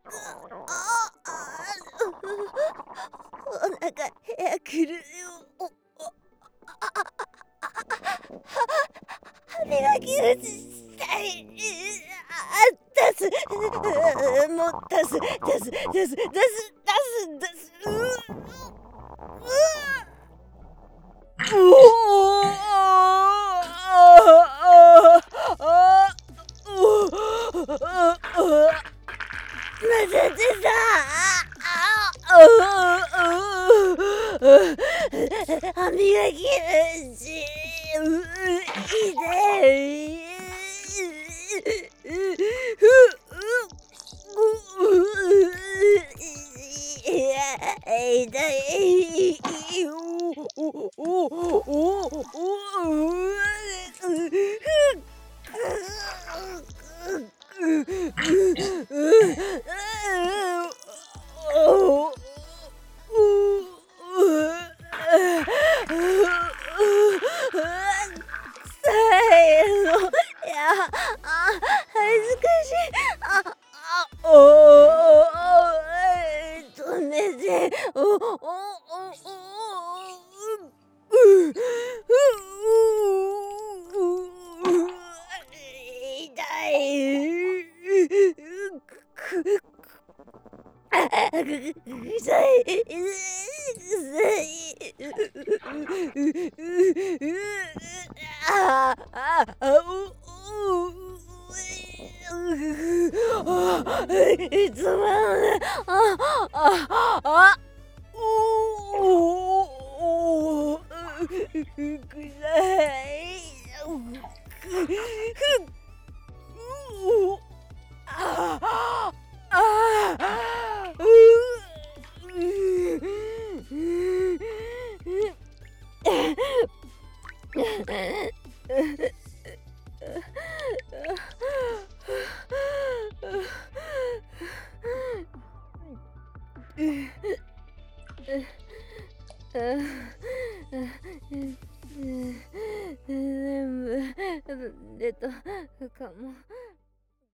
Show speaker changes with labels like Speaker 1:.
Speaker 1: お腹くるよ。歯磨きをしたい。出す。もう出す。また出た。歯磨きし、痛い。痛い。恥ずかしい。止めて。痛い。臭い。ああ、つまんない。臭い。全部出たかも。